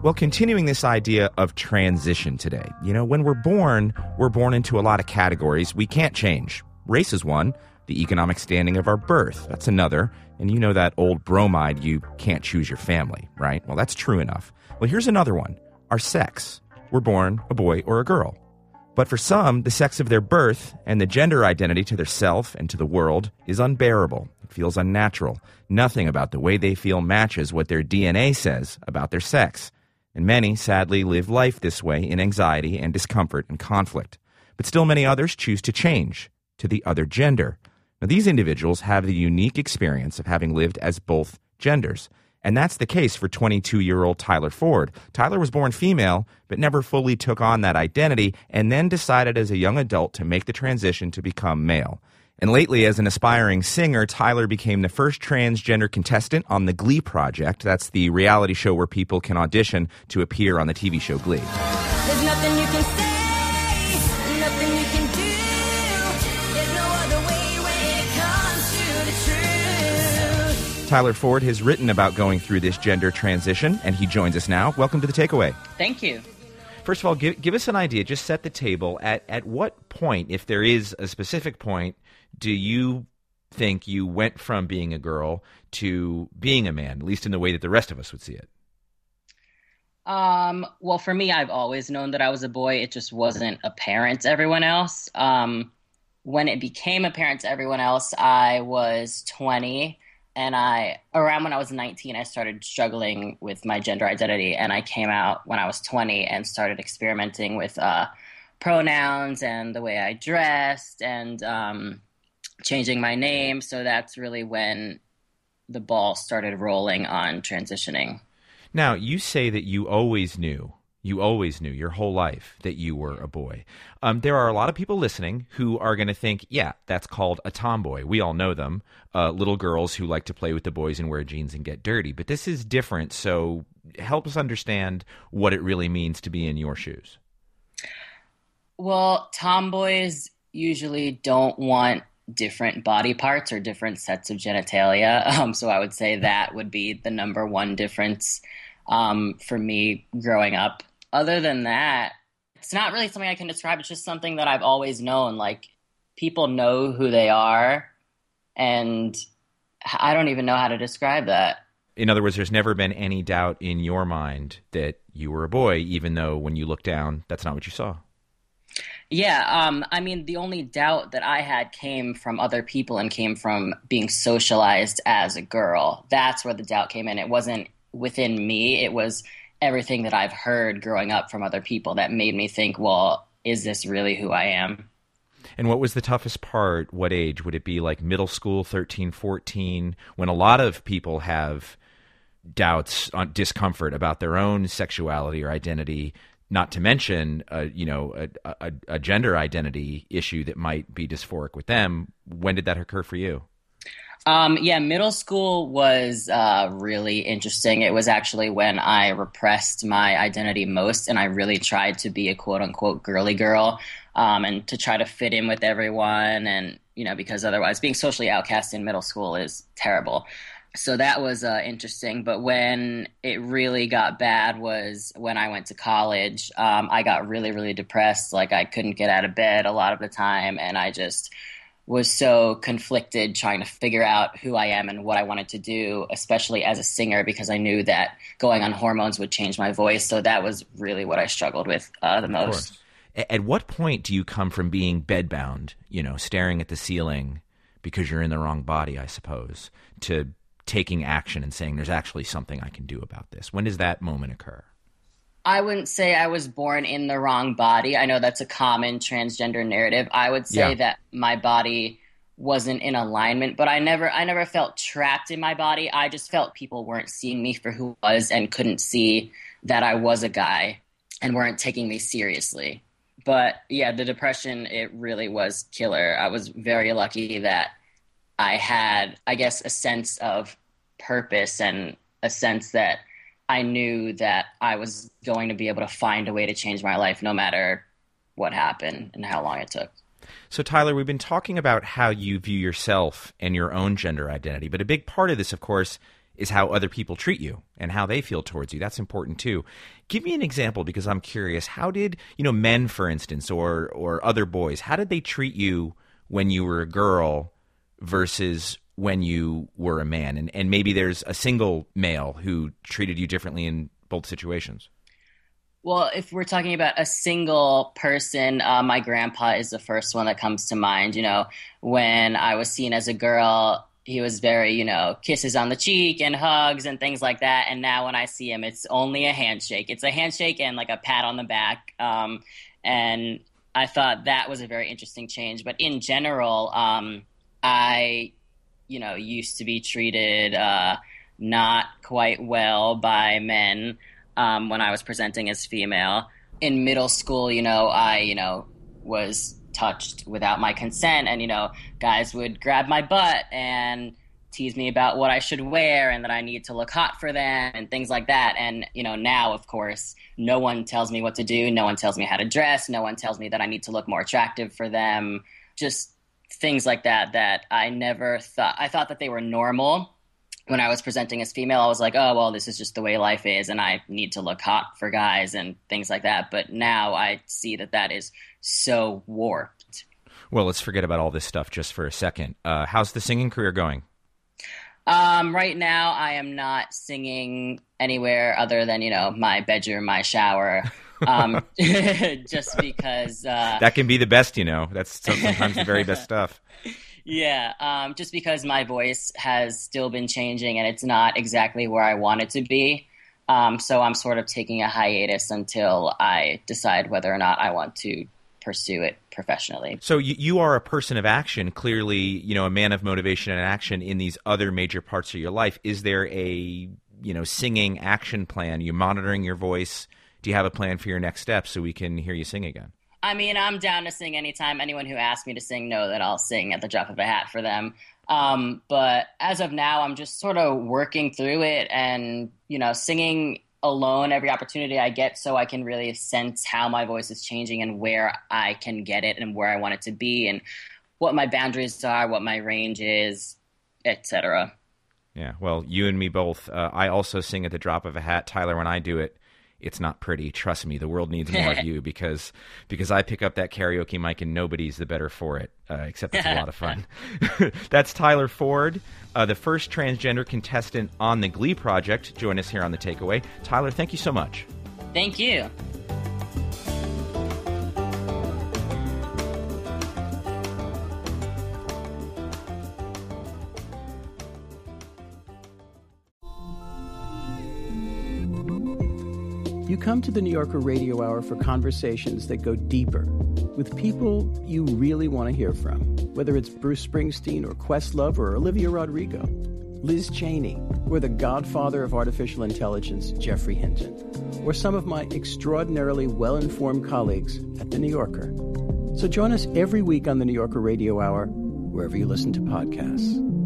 Well, continuing this idea of transition today, when we're born into a lot of categories we can't change. Race is one, the economic standing of our birth, that's another, and you know that old bromide, you can't choose your family, right? Well, that's true enough. Well, here's another one, our sex. We're born a boy or a girl. But for some, the sex of their birth and the gender identity to their self and to the world is unbearable. It feels unnatural. Nothing about the way they feel matches what their DNA says about their sex. And many, sadly, live life this way in anxiety and discomfort and conflict. But still many others choose to change to the other gender. Now, these individuals have the unique experience of having lived as both genders. And that's the case for 22-year-old Tyler Ford. Tyler was born female, but never fully took on that identity, and then decided as a young adult to make the transition to become male. And lately, as an aspiring singer, Tyler became the first transgender contestant on the Glee Project. That's the reality show where people can audition to appear on the TV show Glee. There's nothing you can say, nothing you can do. There's no other way when it comes to the truth. Tyler Ford has written about going through this gender transition, and he joins us now. Welcome to The Takeaway. Thank you. First of all, give us an idea. Just set the table. At what point, if there is a specific point, do you think you went from being a girl to being a man, at least in the way that the rest of us would see it? Well, for me, I've always known that I was a boy. It just wasn't apparent to everyone else. When it became apparent to everyone else, I was 20. And around when I was 19, I started struggling with my gender identity. And I came out when I was 20 and started experimenting with pronouns and the way I dressed and changing my name. So that's really when the ball started rolling on transitioning. Now, you say that you always knew your whole life that you were a boy. There are a lot of people listening who are going to think, yeah, that's called a tomboy. We all know them, little girls who like to play with the boys and wear jeans and get dirty. But this is different, so help us understand what it really means to be in your shoes. Well, tomboys usually don't want different body parts or different sets of genitalia. So I would say that would be the number one difference for me growing up. Other than that, it's not really something I can describe. It's just something that I've always known. Like, people know who they are, and I don't even know how to describe that. In other words, there's never been any doubt in your mind that you were a boy, even though when you look down, that's not what you saw. Yeah, I mean, the only doubt that I had came from other people and came from being socialized as a girl. That's where the doubt came in. It wasn't within me. It was everything that I've heard growing up from other people that made me think, well, is this really who I am? And what was the toughest part? What age? Would it be like middle school, 13, 14, when a lot of people have doubts, discomfort about their own sexuality or identity, not to mention, a gender identity issue that might be dysphoric with them? When did that occur for you? Yeah, middle school was really interesting. It was actually when I repressed my identity most, and I really tried to be a quote-unquote girly girl, and to try to fit in with everyone, and because otherwise being socially outcast in middle school is terrible. So that was interesting. But when it really got bad was when I went to college. I got really, really depressed. Like, I couldn't get out of bed a lot of the time, and I just was so conflicted trying to figure out who I am and what I wanted to do, especially as a singer, because I knew that going on hormones would change my voice. So that was really what I struggled with the most. At what point do you come from being bedbound, staring at the ceiling because you're in the wrong body, I suppose, to taking action and saying there's actually something I can do about this? When does that moment occur? I wouldn't say I was born in the wrong body. I know that's a common transgender narrative. I would say that my body wasn't in alignment, but I never felt trapped in my body. I just felt people weren't seeing me for who I was and couldn't see that I was a guy and weren't taking me seriously. But yeah, the depression, it really was killer. I was very lucky that I had, I guess, a sense of purpose and a sense that I knew that I was going to be able to find a way to change my life no matter what happened and how long it took. So, Tyler, we've been talking about how you view yourself and your own gender identity, but a big part of this, of course, is how other people treat you and how they feel towards you. That's important too. Give me an example, because I'm curious. How did, men, for instance, or other boys, how did they treat you when you were a girl versus when you were a man? And maybe there's a single male who treated you differently in both situations. Well, if we're talking about a single person, my grandpa is the first one that comes to mind. When I was seen as a girl, he was very, kisses on the cheek and hugs and things like that. And now when I see him, it's only a handshake. It's a handshake and like a pat on the back. And I thought that was a very interesting change. But in general, I, used to be treated not quite well by men when I was presenting as female. In middle school, I, was touched without my consent, and guys would grab my butt and tease me about what I should wear and that I need to look hot for them and things like that. And now, of course, no one tells me what to do, no one tells me how to dress, no one tells me that I need to look more attractive for them. Just things like that I never thought. I thought that they were normal. When I was presenting as female, I was like, oh, well, this is just the way life is, and I need to look hot for guys and things like that. But now I see that is so warped. Well, let's forget about all this stuff just for a second. How's the singing career going? Right now, I am not singing anywhere other than, my bedroom, my shower, just because... that can be the best, That's sometimes the very best stuff. Yeah, just because my voice has still been changing and it's not exactly where I want it to be. So I'm sort of taking a hiatus until I decide whether or not I want to pursue it professionally. So you are a person of action, clearly, a man of motivation and action in these other major parts of your life. Is there a, singing action plan? Are you monitoring your voice? Do you have a plan for your next step so we can hear you sing again? I mean, I'm down to sing anytime. Anyone who asks me to sing know that I'll sing at the drop of a hat for them. But as of now, I'm just sort of working through it and, singing alone every opportunity I get so I can really sense how my voice is changing and where I can get it and where I want it to be and what my boundaries are, what my range is, etc. Yeah, well, you and me both. I also sing at the drop of a hat. Tyler, when I do it, it's not pretty. Trust me, the world needs more of you because I pick up that karaoke mic and nobody's the better for it, except it's a lot of fun. That's Tyler Ford, the first transgender contestant on the Glee Project. Join us here on The Takeaway. Tyler, thank you so much. Thank you. You come to the New Yorker Radio Hour for conversations that go deeper with people you really want to hear from, whether it's Bruce Springsteen or Questlove or Olivia Rodrigo, Liz Cheney, or the godfather of artificial intelligence, Geoffrey Hinton, or some of my extraordinarily well-informed colleagues at The New Yorker. So join us every week on the New Yorker Radio Hour, wherever you listen to podcasts.